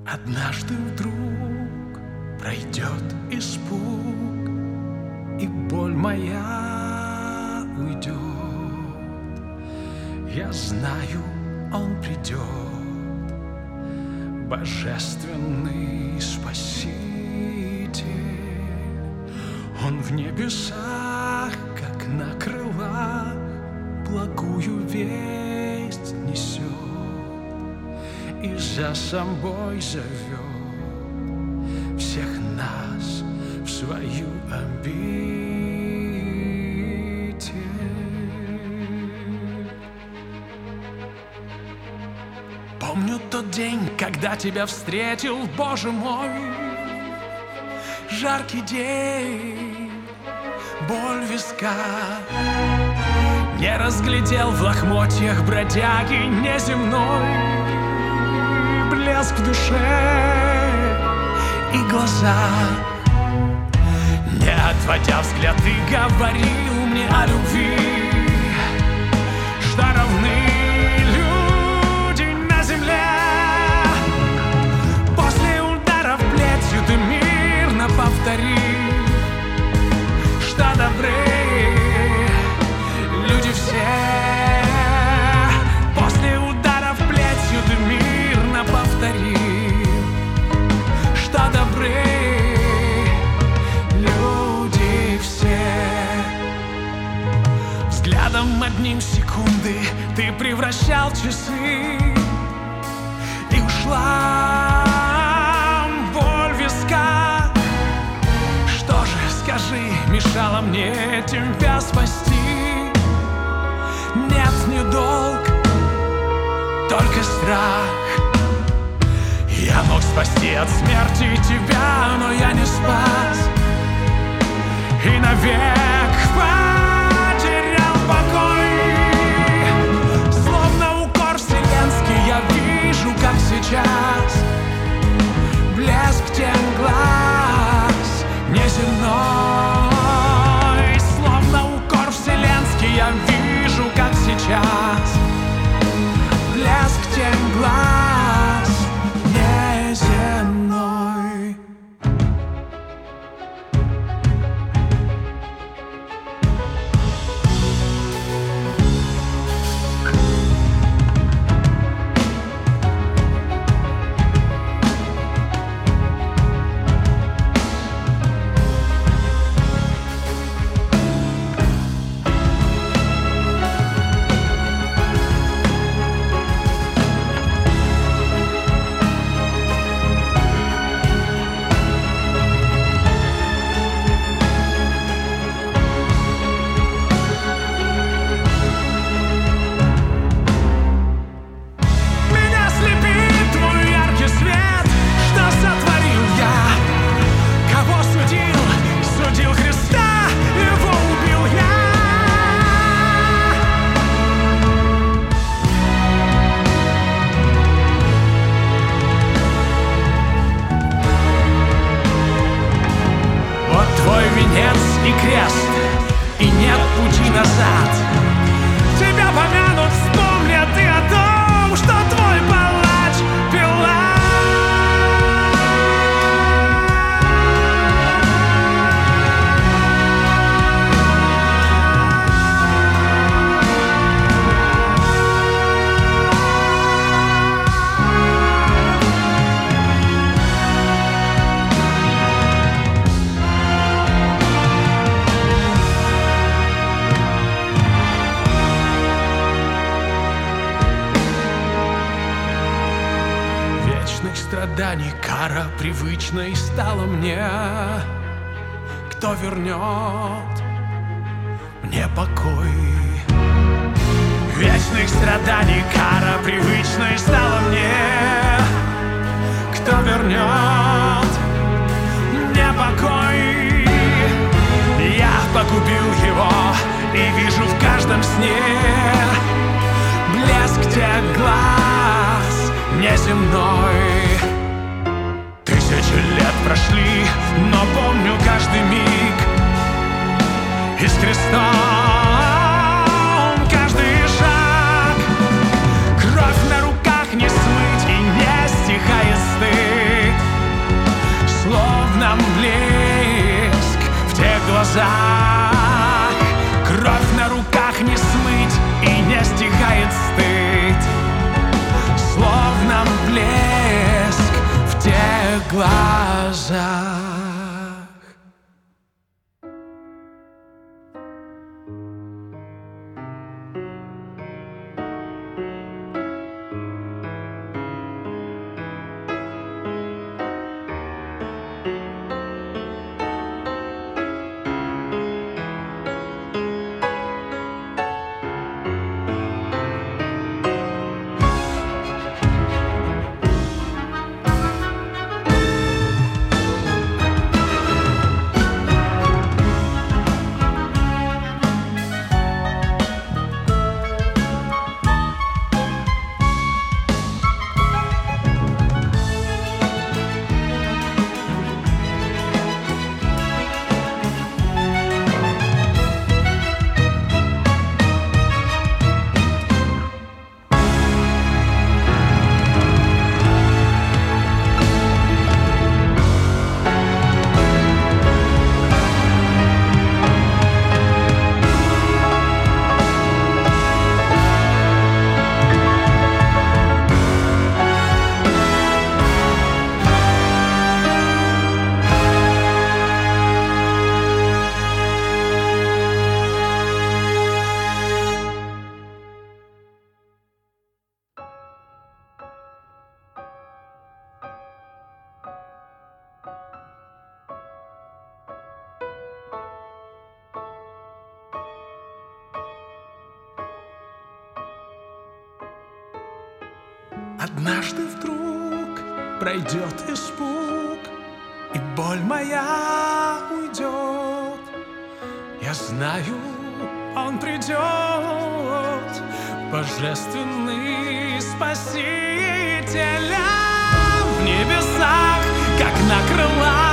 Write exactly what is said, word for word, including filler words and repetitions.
Однажды вдруг пройдет испуг, и боль моя уйдет. Я знаю, Он придет, Божественный Спаситель. Он в небесах, как на крылах, благую весть несет и за собой зовет всех нас в свою обитель. Помню тот день, когда тебя встретил, Боже мой, жаркий день, боль в висках. Не разглядел в лохмотьях бродяги неземной, блеск в душе и глазах. Не отводя взгляд, ты говорил мне о любви, что равны люди на земле. После ударов плетью ты мирно повторил, что добры люди все. После ударов плетью ты мирно повторил, что добры люди все. Взглядом одним секунды ты превращал часы, и ушла боль в висках. Что же, скажи, мешало мне тебя спасти? Нет, не долг, только страх. Я мог спасти от смерти тебя, но я не спас, и навек потерял покой. Словно укор вселенский я вижу, как сейчас, блеск тех глаз неземной. Словно укор вселенский я вижу, как сейчас, блеск тех глаз неземной. И крест, и нет пути назад. Тебя помянут, вспомнят и о том, что твой палач пила. Страданий кара привычной стала мне. Кто вернет мне покой? Вечных страданий кара привычной стала мне. Кто вернет мне покой? Я погубил его и вижу в каждом сне блеск тех глаз неземной. Тысячи лет прошли, но помню каждый миг, и с крестом каждый шаг. Кровь на руках не смыть, и не стихает стыд. глазах. Однажды вдруг пройдет испуг, и боль моя уйдет. Я знаю, он придет, божественный Спаситель в небесах, как на крылах.